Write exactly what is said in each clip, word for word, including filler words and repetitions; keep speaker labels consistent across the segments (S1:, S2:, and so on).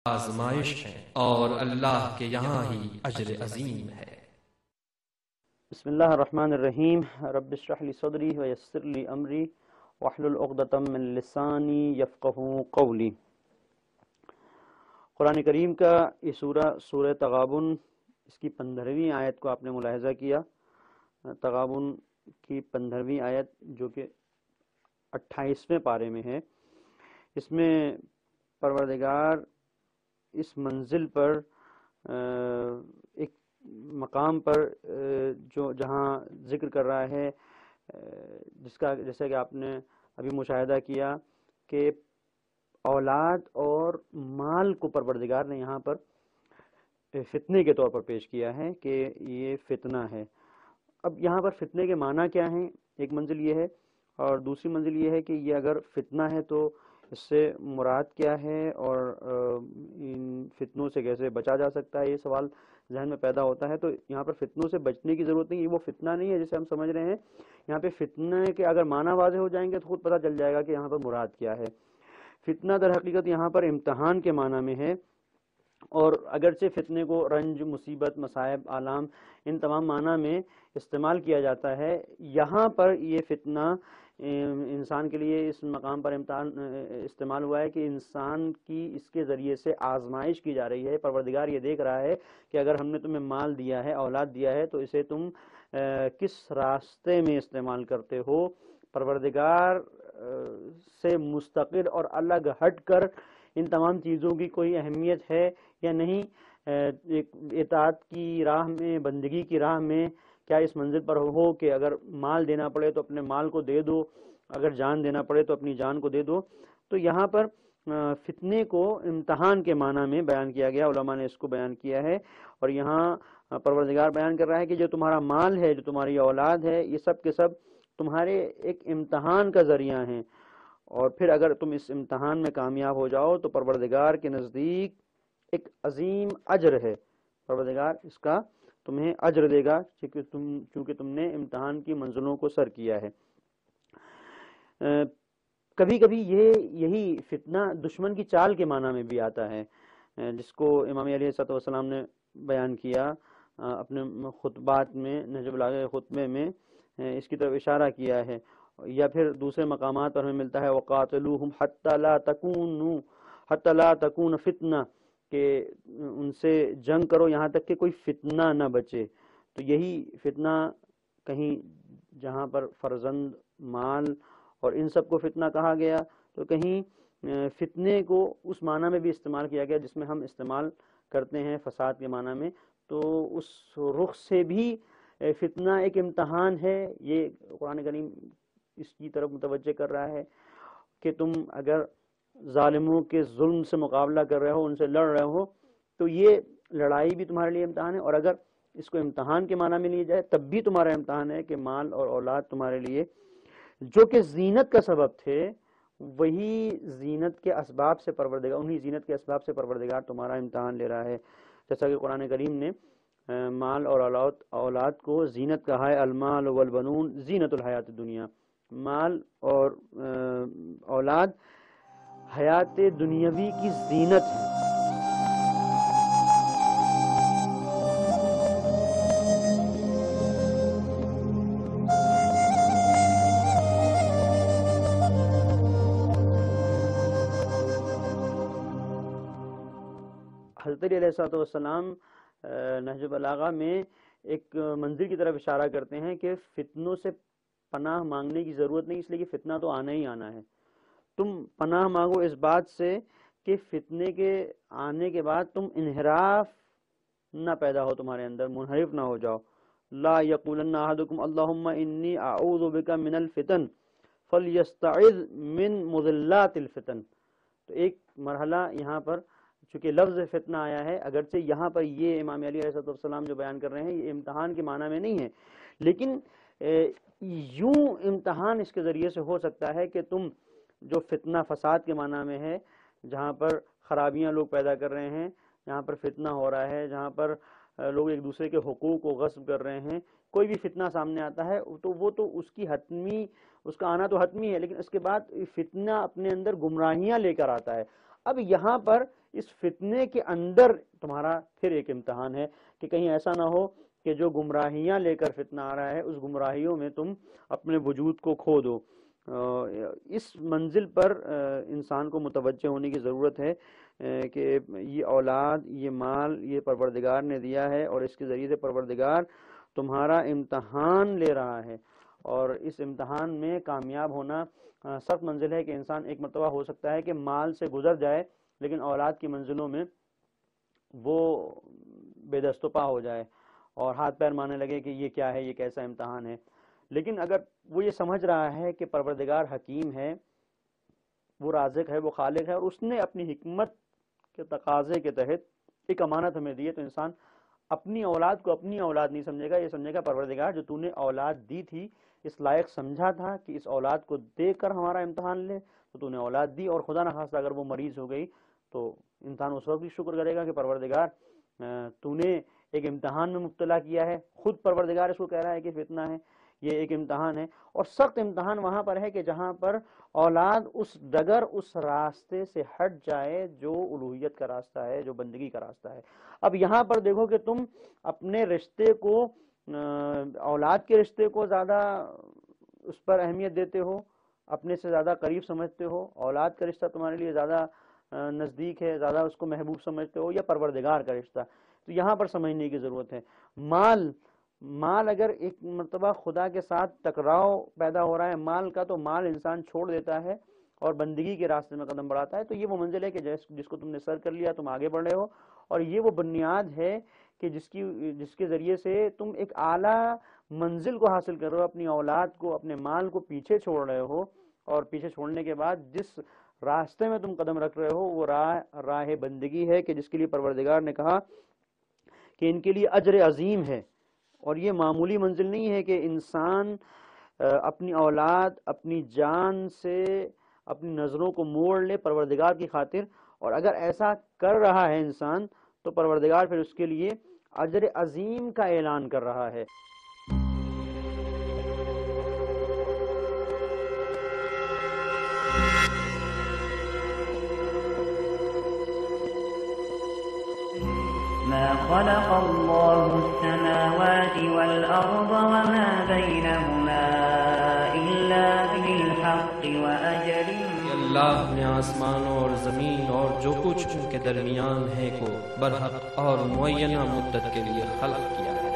S1: آزمائش ہے اور اللہ کے یہاں ہی اجر عظیم ہے۔
S2: بسم اللہ الرحمن الرحیم۔ رب اشرح لی صدری ویسر لی امری واحلل عقدۃ من لسانی یفقہوا قولی۔ قرآن کریم کا یہ سورہ سورہ تغابن، اس کی پندرہویں آیت کو آپ نے ملاحظہ کیا۔ تغابن کی پندرہویں آیت جو کہ اٹھائیسویں پارے میں ہے، اس میں پروردگار اس منزل پر ایک مقام پر جو جہاں ذکر کر رہا ہے، جس کا جیسا کہ آپ نے ابھی مشاہدہ کیا کہ اولاد اور مال کو پروردگار نے یہاں پر فتنے کے طور پر پیش کیا ہے کہ یہ فتنہ ہے۔ اب یہاں پر فتنے کے معنی کیا ہیں؟ ایک منزل یہ ہے، اور دوسری منزل یہ ہے کہ یہ اگر فتنہ ہے تو اس سے مراد کیا ہے، اور ان فتنوں سے کیسے بچا جا سکتا ہے، یہ سوال ذہن میں پیدا ہوتا ہے۔ تو یہاں پر فتنوں سے بچنے کی ضرورت نہیں، یہ وہ فتنہ نہیں ہے جسے ہم سمجھ رہے ہیں۔ یہاں پہ فتنہ کے اگر معنی واضح ہو جائیں گے تو خود پتہ چل جائے گا کہ یہاں پر مراد کیا ہے۔ فتنہ در حقیقت یہاں پر امتحان کے معنی میں ہے، اور اگرچہ فتنے کو رنج، مصیبت، مصائب، آلام، ان تمام معنی میں استعمال کیا جاتا ہے، یہاں پر یہ فتنہ انسان کے لیے اس مقام پر امتحان استعمال ہوا ہے کہ انسان کی اس کے ذریعے سے آزمائش کی جا رہی ہے۔ پروردگار یہ دیکھ رہا ہے کہ اگر ہم نے تمہیں مال دیا ہے، اولاد دیا ہے، تو اسے تم کس راستے میں استعمال کرتے ہو۔ پروردگار سے مستقل اور الگ ہٹ کر ان تمام چیزوں کی کوئی اہمیت ہے یا نہیں؟ اطاعت کی راہ میں، بندگی کی راہ میں کیا اس منزل پر ہو کہ اگر مال دینا پڑے تو اپنے مال کو دے دو، اگر جان دینا پڑے تو اپنی جان کو دے دو۔ تو یہاں پر فتنے کو امتحان کے معنی میں بیان کیا گیا، علماء نے اس کو بیان کیا ہے، اور یہاں پروردگار بیان کر رہا ہے کہ جو تمہارا مال ہے، جو تمہاری اولاد ہے، یہ سب کے سب تمہارے ایک امتحان کا ذریعہ ہیں، اور پھر اگر تم اس امتحان میں کامیاب ہو جاؤ تو پروردگار کے نزدیک ایک عظیم اجر ہے۔ پروردگار اس کا تمہیں اجر دے گا چونکہ تم چونکہ تم نے امتحان کی منزلوں کو سر کیا ہے۔ کبھی کبھی یہ یہی فتنہ دشمن کی چال کے معنی میں بھی آتا ہے، جس کو امام علیہ الصلوۃ والسلام نے بیان کیا اپنے خطبات میں، نہج البلاغہ خطبے میں اس کی طرف اشارہ کیا ہے، یا پھر دوسرے مقامات پر ہمیں ملتا ہے وَقَاتِلُوهُمْ حَتَّى لَا تَكُونُ حَتَّى لَا تَكُونَ فِتْنَةٌ، کہ ان سے جنگ کرو یہاں تک کہ کوئی فتنہ نہ بچے۔ تو یہی فتنہ کہیں جہاں پر فرزند، مال اور ان سب کو فتنہ کہا گیا، تو کہیں فتنے کو اس معنی میں بھی استعمال کیا گیا جس میں ہم استعمال کرتے ہیں فساد کے معنی میں۔ تو اس رخ سے بھی فتنہ ایک امتحان ہے، یہ قرآن کریم اس کی طرف متوجہ کر رہا ہے کہ تم اگر ظالموں کے ظلم سے مقابلہ کر رہے ہو، ان سے لڑ رہے ہو، تو یہ لڑائی بھی تمہارے لیے امتحان ہے، اور اگر اس کو امتحان کے معنی میں لی جائے تب بھی تمہارا امتحان ہے کہ مال اور اولاد تمہارے لیے جو کہ زینت کا سبب تھے، وہی زینت کے اسباب سے پروردگار انہی زینت کے اسباب سے پروردگار تمہارا امتحان لے رہا ہے۔ جیسا کہ قرآن کریم نے مال اور اولاد اولاد کو زینت کہا ہے، المال والبنون زینت الحیات الدنیا، مال اور اولاد حیات دنیاوی کی زینت ہے۔ حضرت علیہ الصلوۃ والسلام نہج البلاغہ میں ایک منزل کی طرف اشارہ کرتے ہیں کہ فتنوں سے پناہ مانگنے کی ضرورت نہیں، اس لیے کہ فتنہ تو آنا ہی آنا ہے۔ تم پناہ مانگو اس بات سے کہ فتنے کے آنے کے بعد تم انحراف نہ پیدا ہو، تمہارے اندر منحرف نہ ہو جاؤ۔ لا یقولن احدکم اللہم انی اعوذ بک من الفتن فلیستعذ من مضلات الفتن۔ تو ایک مرحلہ یہاں پر چونکہ لفظ فتنہ آیا ہے، اگرچہ یہاں پر یہ امام علی علیہ السلام جو بیان کر رہے ہیں یہ امتحان کے معنی میں نہیں ہے، لیکن یوں امتحان اس کے ذریعے سے ہو سکتا ہے کہ تم جو فتنہ فساد کے معنی میں ہے، جہاں پر خرابیاں لوگ پیدا کر رہے ہیں، جہاں پر فتنہ ہو رہا ہے، جہاں پر لوگ ایک دوسرے کے حقوق کو غصب کر رہے ہیں، کوئی بھی فتنہ سامنے آتا ہے تو وہ تو اس کی حتمی اس کا آنا تو حتمی ہے، لیکن اس کے بعد فتنہ اپنے اندر گمراہیاں لے کر آتا ہے۔ اب یہاں پر اس فتنے کے اندر تمہارا پھر ایک امتحان ہے کہ کہیں ایسا نہ ہو کہ جو گمراہیاں لے کر فتنہ آ رہا ہے اس گمراہیوں میں تم اپنے وجود کو کھو دو۔ اس منزل پر انسان کو متوجہ ہونے کی ضرورت ہے کہ یہ اولاد، یہ مال، یہ پروردگار نے دیا ہے اور اس کے ذریعے سے پروردگار تمہارا امتحان لے رہا ہے، اور اس امتحان میں کامیاب ہونا سخت منزل ہے کہ انسان ایک مرتبہ ہو سکتا ہے کہ مال سے گزر جائے لیکن اولاد کی منزلوں میں وہ بے دست و پا ہو جائے اور ہاتھ پیر مارنے لگے کہ یہ کیا ہے، یہ کیسا امتحان ہے۔ لیکن اگر وہ یہ سمجھ رہا ہے کہ پروردگار حکیم ہے، وہ رازق ہے، وہ خالق ہے، اور اس نے اپنی حکمت کے تقاضے کے تحت ایک امانت ہمیں دی ہے، تو انسان اپنی اولاد کو اپنی اولاد نہیں سمجھے گا، یہ سمجھے گا پروردگار جو تو نے اولاد دی تھی اس لائق سمجھا تھا کہ اس اولاد کو دے کر ہمارا امتحان لے، تو تو نے اولاد دی، اور خدا نخواستہ اگر وہ مریض ہو گئی تو انسان اس وقت بھی شکر کرے گا کہ پروردگار تو نے ایک امتحان میں مبتلا کیا ہے۔ خود پروردگار اس کو کہہ رہا ہے کہ فتنہ ہے، یہ ایک امتحان ہے، اور سخت امتحان وہاں پر ہے کہ جہاں پر اولاد اس ڈگر، اس راستے سے ہٹ جائے جو الوہیت کا راستہ ہے، جو بندگی کا راستہ ہے۔ اب یہاں پر دیکھو کہ تم اپنے رشتے کو، اولاد کے رشتے کو زیادہ اس پر اہمیت دیتے ہو، اپنے سے زیادہ قریب سمجھتے ہو، اولاد کا رشتہ تمہارے لیے زیادہ نزدیک ہے، زیادہ اس کو محبوب سمجھتے ہو، یا پروردگار کا رشتہ، تو یہاں پر سمجھنے کی ضرورت ہے۔ مال مال اگر ایک مرتبہ خدا کے ساتھ ٹکراؤ پیدا ہو رہا ہے مال کا، تو مال انسان چھوڑ دیتا ہے اور بندگی کے راستے میں قدم بڑھاتا ہے، تو یہ وہ منزل ہے کہ جس کو تم نے سر کر لیا تم آگے بڑھ رہے ہو، اور یہ وہ بنیاد ہے کہ جس کی جس کے ذریعے سے تم ایک اعلیٰ منزل کو حاصل کر رہے ہو، اپنی اولاد کو، اپنے مال کو پیچھے چھوڑ رہے ہو، اور پیچھے چھوڑنے کے بعد جس راستے میں تم قدم رکھ رہے ہو وہ راہ راہ بندگی ہے کہ جس کے لیے پروردگار نے کہا کہ ان کے لیے اجر عظیم ہے، اور یہ معمولی منزل نہیں ہے کہ انسان اپنی اولاد، اپنی جان سے اپنی نظروں کو موڑ لے پروردگار کی خاطر، اور اگر ایسا کر رہا ہے انسان تو پروردگار پھر اس کے لیے اجر عظیم کا اعلان کر رہا ہے۔
S3: ما خلق الله السماوات والأرض وما بينهما إلا بالحق وأجل
S1: کہ اللہ نے آسمانوں اور زمین اور جو کچھ ان کے درمیان ہے کو برحق اور معینہ مدت کے لیے خلق کیا ہے۔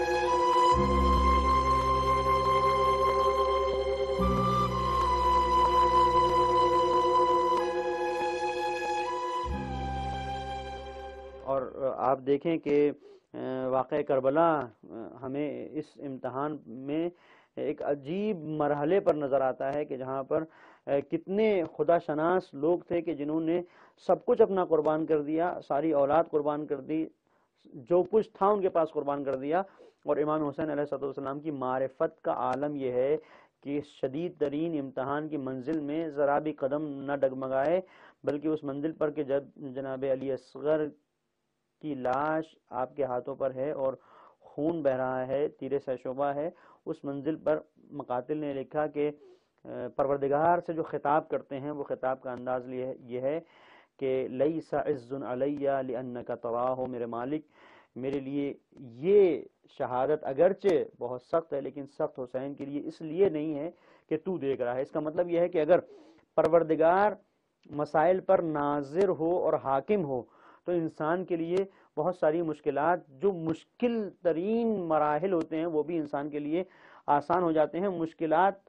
S2: اور آپ دیکھیں کہ واقعہ کربلا ہمیں اس امتحان میں ایک عجیب مرحلے پر نظر آتا ہے کہ جہاں پر کتنے خدا شناس لوگ تھے کہ جنہوں نے سب کچھ اپنا قربان کر دیا، ساری اولاد قربان کر دی، جو کچھ تھا ان کے پاس قربان کر دیا، اور امام حسین علیہ السلام کی معرفت کا عالم یہ ہے کہ اس شدید ترین امتحان کی منزل میں ذرا بھی قدم نہ ڈگمگائے، بلکہ اس منزل پر کہ جب جناب علی اصغر کی لاش آپ کے ہاتھوں پر ہے اور خون بہ رہا ہے، تیر سہ شعبہ ہے، اس منزل پر مقاتل نے لکھا کہ پروردگار سے جو خطاب کرتے ہیں وہ خطاب کا انداز یہ ہے کہ لیس عز علی لانک تراہ، میرے مالک میرے لیے یہ شہادت اگرچہ بہت سخت ہے لیکن سخت حسین کے لیے اس لیے نہیں ہے کہ تو دیکھ رہا ہے۔ اس کا مطلب یہ ہے کہ اگر پروردگار مسائل پر ناظر ہو اور حاکم ہو تو انسان کے لیے بہت ساری مشکلات، جو مشکل ترین مراحل ہوتے ہیں وہ بھی انسان کے لیے آسان ہو جاتے ہیں، مشکلات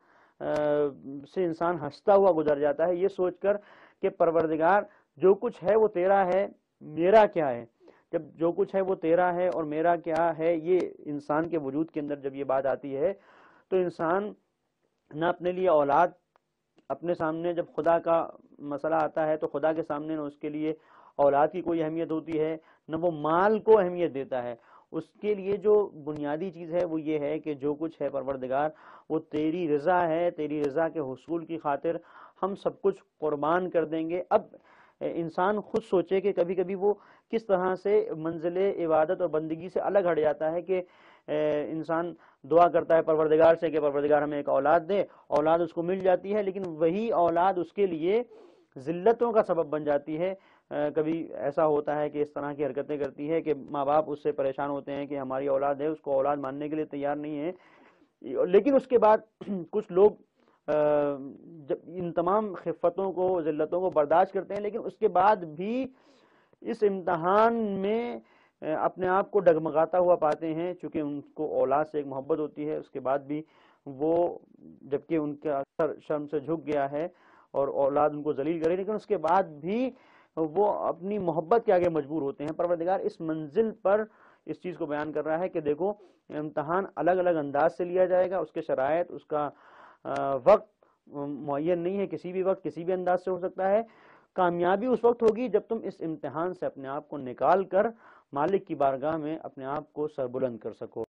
S2: سے انسان ہنستا ہوا گزر جاتا ہے، یہ سوچ کر کہ پروردگار جو کچھ ہے وہ تیرا ہے، میرا کیا ہے۔ جب جو کچھ ہے وہ تیرا ہے اور میرا کیا ہے، یہ انسان کے وجود کے اندر جب یہ بات آتی ہے تو انسان نہ اپنے لیے اولاد، اپنے سامنے جب خدا کا مسئلہ آتا ہے تو خدا کے سامنے نہ اس کے لیے اولاد کی کوئی اہمیت ہوتی ہے، نہ وہ مال کو اہمیت دیتا ہے۔ اس کے لیے جو بنیادی چیز ہے وہ یہ ہے کہ جو کچھ ہے پروردگار وہ تیری رضا ہے، تیری رضا کے حصول کی خاطر ہم سب کچھ قربان کر دیں گے۔ اب انسان خود سوچے کہ کبھی کبھی وہ کس طرح سے منزل عبادت اور بندگی سے الگ ہٹ جاتا ہے کہ انسان دعا کرتا ہے پروردگار سے کہ پروردگار ہمیں ایک اولاد دے، اولاد اس کو مل جاتی ہے، لیکن وہی اولاد اس کے لیے ذلتوں کا سبب بن جاتی ہے. کبھی ایسا ہوتا ہے کہ اس طرح کی حرکتیں کرتی ہے کہ ماں باپ اس سے پریشان ہوتے ہیں کہ ہماری اولاد ہے، اس کو اولاد ماننے کے لیے تیار نہیں ہے، لیکن اس کے بعد کچھ لوگ جب ان تمام خفتوں کو، ذلتوں کو برداشت کرتے ہیں، لیکن اس کے بعد بھی اس امتحان میں اپنے آپ کو ڈگمگاتا ہوا پاتے ہیں، چونکہ ان کو اولاد سے ایک محبت ہوتی ہے. اس کے بعد بھی وہ، جبکہ ان کا اثر شرم سے جھک گیا ہے اور اولاد ان کو ذلیل کرے، لیکن اس کے بعد بھی وہ اپنی محبت کے آگے مجبور ہوتے ہیں. پروردگار اس منزل پر اس چیز کو بیان کر رہا ہے کہ دیکھو، امتحان الگ الگ انداز سے لیا جائے گا، اس کے شرائط، اس کا وقت معین نہیں ہے، کسی بھی وقت کسی بھی انداز سے ہو سکتا ہے. کامیابی اس وقت ہوگی جب تم اس امتحان سے اپنے آپ کو نکال کر مالک کی بارگاہ میں اپنے آپ کو سربلند کر سکو.